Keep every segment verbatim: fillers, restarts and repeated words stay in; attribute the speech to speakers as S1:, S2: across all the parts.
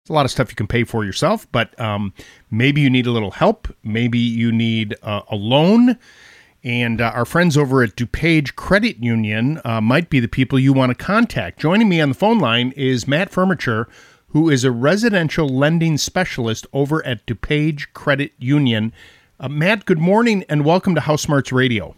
S1: a lot of stuff you can pay for yourself, but um, maybe you need a little help. Maybe you need uh, a loan. And uh, our friends over at DuPage Credit Union uh, might be the people you want to contact. Joining me on the phone line is Matt Furniture, who is a residential lending specialist over at DuPage Credit Union. Uh, Matt, good morning and welcome to House Smarts Radio.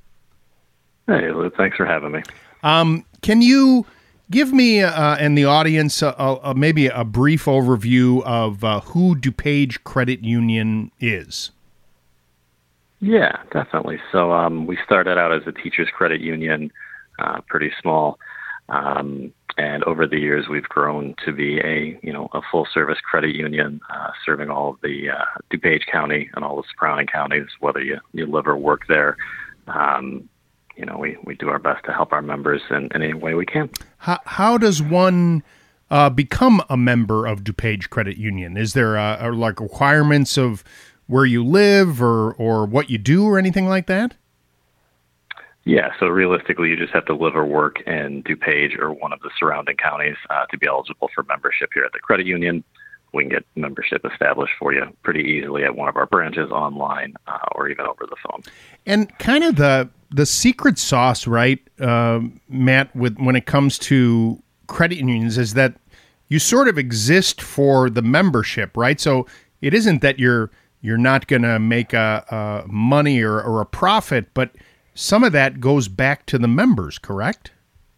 S2: Hey, Lou, thanks for having me.
S1: Um, can you give me uh, and the audience uh, uh, maybe a brief overview of uh, who DuPage Credit Union is?
S2: Yeah, definitely. So um, we started out as a teachers credit union, uh, pretty small, um, and over the years we've grown to be a you know a full service credit union, uh, serving all of the uh, DuPage County and all the surrounding counties, whether you, you live or work there. Um, you know, we, we do our best to help our members in, in any way we can.
S1: How how does one uh, become a member of DuPage Credit Union? Is there uh, are like requirements of where you live or, or what you do or anything like that?
S2: Yeah, so realistically, you just have to live or work in DuPage or one of the surrounding counties uh, to be eligible for membership here at the credit union. We can get membership established for you pretty easily at one of our branches, online, uh, or even over the phone.
S1: And kind of the the secret sauce, right, uh, Matt, with when it comes to credit unions is that you sort of exist for the membership, right? So it isn't that you're You're not going to make a, a money or, or a profit, but some of that goes back to the members, correct?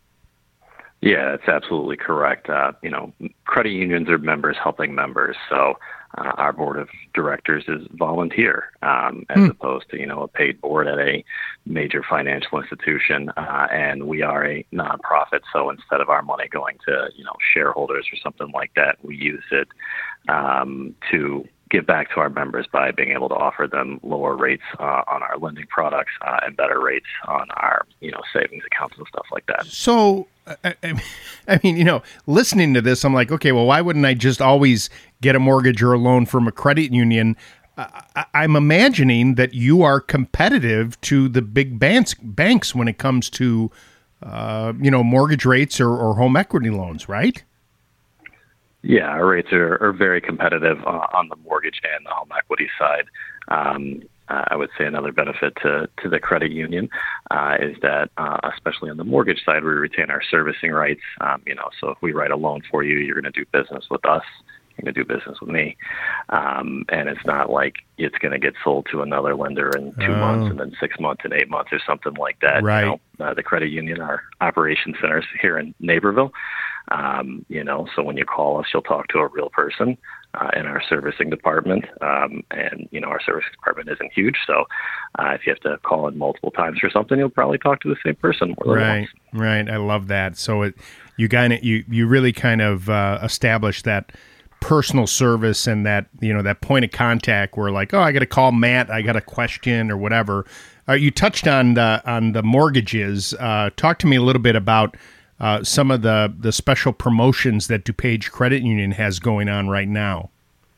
S2: Yeah, that's absolutely correct. Uh, you know, credit unions are members helping members. So uh, our board of directors is volunteer um, as hmm. opposed to, you know, a paid board at a major financial institution. Uh, and we are a nonprofit. So instead of our money going to, you know, shareholders or something like that, we use it um, to give back to our members by being able to offer them lower rates uh, on our lending products uh, and better rates on our, you know, savings accounts and stuff like that.
S1: So, I, I mean, you know, listening to this, I'm like, okay, well, why wouldn't I just always get a mortgage or a loan from a credit union? I, I'm imagining that you are competitive to the big banks, banks when it comes to, uh, you know, mortgage rates or, or home equity loans, right?
S2: Yeah, our rates are, are very competitive uh, on the mortgage and the home equity side. Um, uh, I would say another benefit to, to the credit union uh, is that, uh, especially on the mortgage side, we retain our servicing rights. Um, you know, so if we write a loan for you, you're going to do business with us. You're going to do business with me. Um, and it's not like it's going to get sold to another lender in two oh. months and then six months and eight months or something like that.
S1: Right.
S2: You know, uh, the credit union, our operations centers here in Naperville. Um, you know, so when you call us, you'll talk to a real person uh, in our servicing department. Um, and, you know, our servicing department isn't huge. So uh, if you have to call in multiple times for something, you'll probably talk to the same person more than
S1: Right,
S2: once.
S1: right. I love that. So it, you kind of, you, you really kind of uh, establish that personal service and that, you know, that point of contact where like, oh, I got to call Matt, I got a question or whatever. Uh, you touched on the, on the mortgages. Uh, talk to me a little bit about Uh, some of the, the special promotions that DuPage Credit Union has going on right now.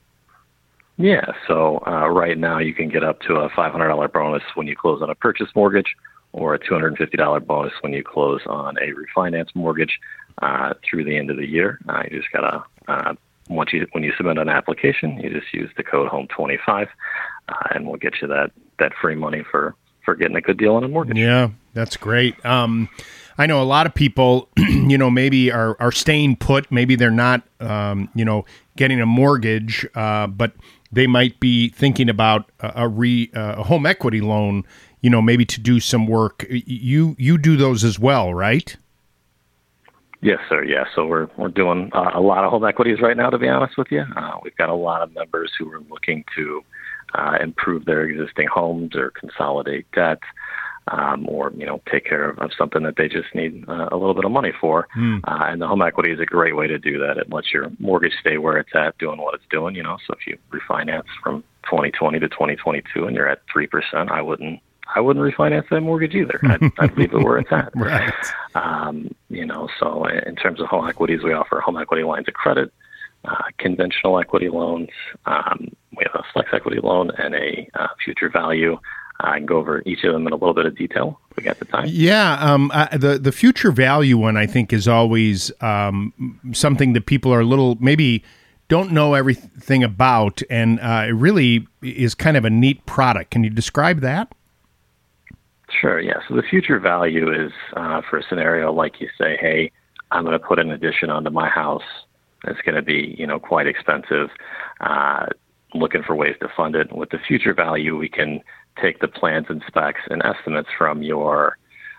S2: Yeah, so uh, right now you can get up to a five hundred dollars bonus when you close on a purchase mortgage or a two hundred fifty dollars bonus when you close on a refinance mortgage uh, through the end of the year. Uh, you just got to, uh, once you, when you submit an application, you just use the code home twenty-five uh, and we'll get you that, that free money for, for getting a good deal on a mortgage.
S1: Yeah, that's great. Um, I know a lot of people, you know, maybe are, are staying put. Maybe they're not, um, you know, getting a mortgage, uh, but they might be thinking about a, a, re, uh, a home equity loan, you know, maybe to do some work. You you do those as well, right?
S2: Yes, sir. Yeah. So we're we're doing uh, a lot of home equities right now, to be honest with you. Uh, we've got a lot of members who are looking to uh, improve their existing homes or consolidate debt. Um, or, you know, take care of, of something that they just need uh, a little bit of money for. Mm. Uh, and the home equity is a great way to do that. It lets your mortgage stay where it's at, doing what it's doing, you know. So if you refinance from twenty twenty to twenty twenty-two and you're at three percent, I wouldn't I wouldn't refinance that mortgage either. I'd, I'd leave it where it's at.
S1: Right.
S2: Um, you know, so in terms of home equities, we offer home equity lines of credit, uh, conventional equity loans. Um, we have a flex equity loan and a uh, future value. I can go over each of them in a little bit of detail if we got the time.
S1: Yeah, um, uh, the the future value one I think is always um, something that people are a little maybe don't know everything about, and uh, it really is kind of a neat product. Can you describe that?
S2: Sure, yeah. So the future value is uh, for a scenario like you say, hey, I'm going to put an addition onto my house. It's going to be, you know, quite expensive. Uh, looking for ways to fund it. With the future value, we can take the plans and specs and estimates from your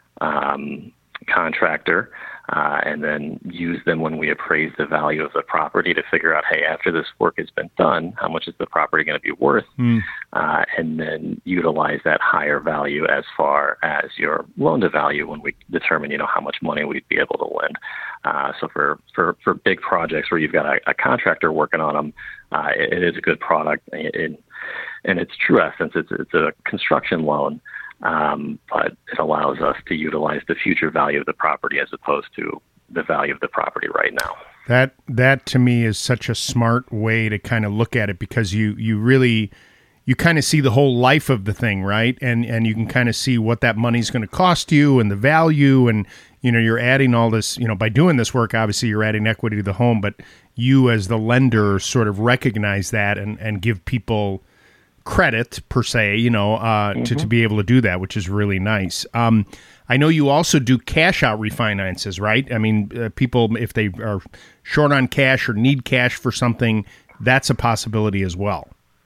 S2: um, contractor uh, and then use them when we appraise the value of the property to figure out, hey, after this work has been done, how much is the property going to be worth? Mm. Uh, and then utilize that higher value as far as your loan to value when we determine, you know, how much money we'd be able to lend. Uh, so for, for, for big projects where you've got a, a contractor working on them, uh, it, it is a good product. In, in its true essence, it's, it's a construction loan. Um, but it allows us to utilize the future value of the property as opposed to the value of the property right now.
S1: That that to me is such a smart way to kind of look at it, because you you really you kind of see the whole life of the thing, right? And and you can kind of see what that money's going to cost you and the value, and you know you're adding all this, you know, by doing this work, obviously you're adding equity to the home, but you as the lender sort of recognize that and and give people credit per se, you know, uh, mm-hmm. to, to be able to do that, which is really nice. Um, I know you also do cash out refinances, right? I mean, uh, people, if they are short on cash or need cash for something, that's a possibility as well.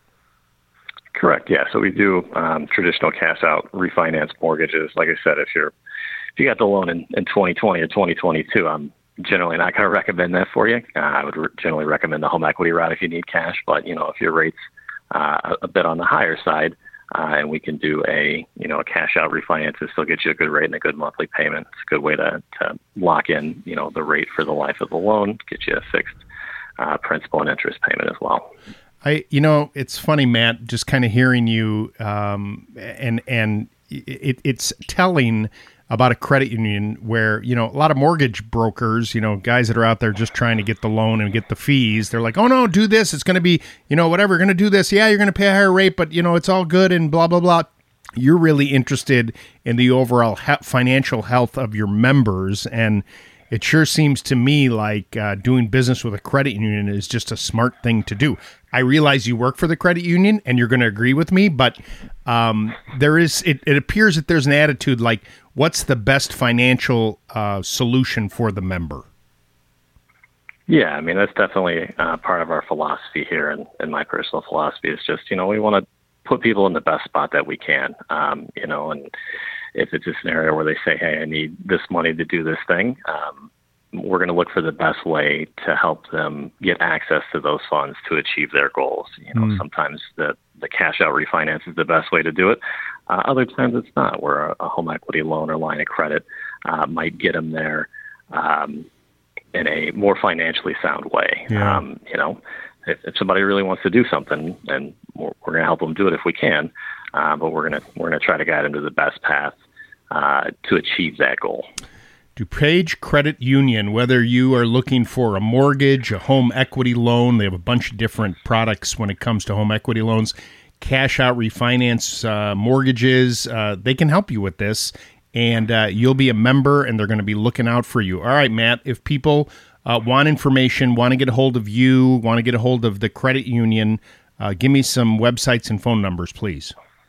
S2: Correct. Yeah. So we do um, traditional cash out refinance mortgages. Like I said, if you're, if you got the loan in, in twenty twenty or twenty twenty-two, I'm generally not going to recommend that for you. Uh, I would re- generally recommend the home equity route if you need cash, but you know, if your rates Uh, a bit on the higher side, uh, and we can do a, you know, a cash out refinance to still get you a good rate and a good monthly payment. It's a good way to, to lock in, you know, the rate for the life of the loan, get you a fixed uh, principal and interest payment as well.
S1: I, you know, it's funny, Matt, just kind of hearing you, um, and and it, it's telling about a credit union where, you know, a lot of mortgage brokers, you know, guys that are out there just trying to get the loan and get the fees, they're like, oh, no, do this. It's going to be, you know, whatever, going to do this. Yeah, you're going to pay a higher rate, but, you know, it's all good and blah, blah, blah. You're really interested in the overall he- financial health of your members. And it sure seems to me like uh, doing business with a credit union is just a smart thing to do. I realize you work for the credit union and you're going to agree with me, but um, there is, it, it appears that there's an attitude like, what's the best financial uh, solution for the member?
S2: Yeah, I mean, that's definitely uh, part of our philosophy here. And, and my personal philosophy is just, you know, we want to put people in the best spot that we can, um, you know, and if it's a scenario where they say, hey, I need this money to do this thing, um, we're going to look for the best way to help them get access to those funds to achieve their goals. You know, mm. sometimes the, the cash out refinance is the best way to do it. Uh, other times it's not, where a, a home equity loan or line of credit uh, might get them there um, in a more financially sound way.
S1: Yeah.
S2: Um, you know, if, if somebody really wants to do something, then we're, we're going to help them do it if we can. Uh, but we're going to we're going to try to guide them to the best path uh, to achieve that goal.
S1: DuPage Credit Union, whether you are looking for a mortgage, a home equity loan, they have a bunch of different products when it comes to home equity loans, cash out refinance uh, mortgages, uh, they can help you with this, and uh, you'll be a member, and they're going to be looking out for you. All right, Matt, if people uh, want information, want to get a hold of you, want to get a hold of the credit union, uh, give me some websites and phone numbers, please.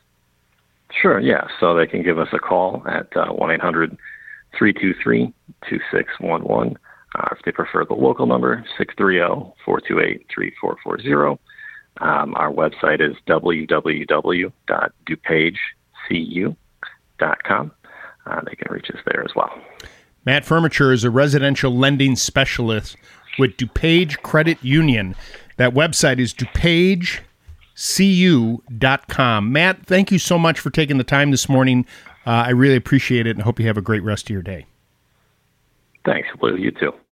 S2: Sure, yeah. So they can give us a call at uh, one eight hundred three two three two six one one. Uh, if they prefer the local number, six three zero four two eight three four four zero. Um, our website is w w w dot dupage c u dot com. Uh, they can reach us there as well.
S1: Matt Furniture is a residential lending specialist with DuPage Credit Union. That website is dupage c u dot com. Matt, thank you so much for taking the time this morning. Uh, I really appreciate it and hope you have a great rest of your day.
S2: Thanks, Lou. You too.